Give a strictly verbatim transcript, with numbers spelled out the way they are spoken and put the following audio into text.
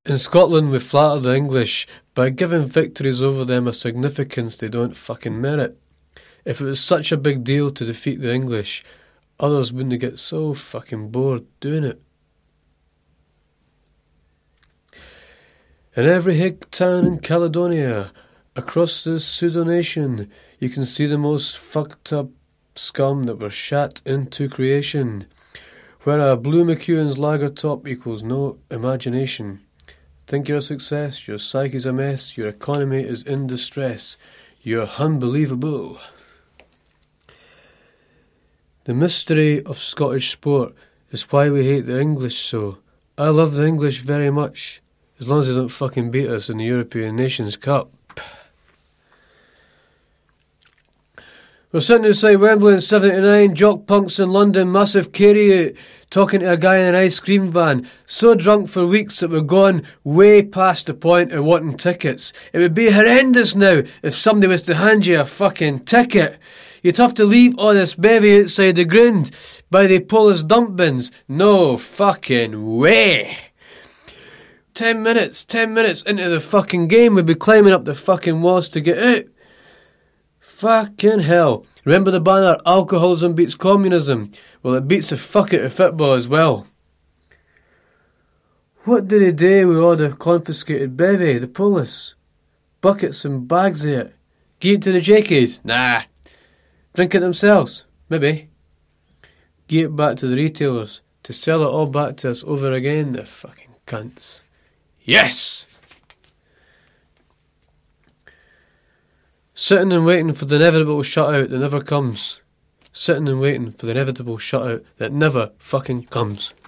In Scotland we flatter the English by giving victories over them a significance they don't fucking merit. If it was such a big deal to defeat the English, others wouldn't get so fucking bored doing it. In every hick town in Caledonia, across the pseudo-nation, you can see the most fucked up scum that were shat into creation, where a Blue McEwen's lager top equals no imagination. Think you're a success, your psyche's a mess, your economy is in distress, you're unbelievable. The mystery of Scottish sport is why we hate the English so. I love the English very much, as long as they don't fucking beat us in the European Nations Cup. We're sitting outside Wembley in seventy-nine, jock punks in London, massive carry out, talking to a guy in an ice cream van, so drunk for weeks that we're gone way past the point of wanting tickets. It would be horrendous now if somebody was to hand you a fucking ticket. You'd have to leave all this bevy outside the ground by the Polish dump bins. No fucking way. Ten minutes, ten minutes into the fucking game, we'd be climbing up the fucking walls to get out. Fucking hell. Remember the banner, alcoholism beats communism? Well, it beats the fuck out of football as well. What did they do with all the confiscated bevy, the police? Buckets and bags of it. Give it to the jackies? Nah. Drink it themselves? Maybe. Give it back to the retailers to sell it all back to us over again, the fucking cunts. Yes! Sitting and waiting for the inevitable shutout that never comes. Sitting and waiting for the inevitable shutout that never fucking comes.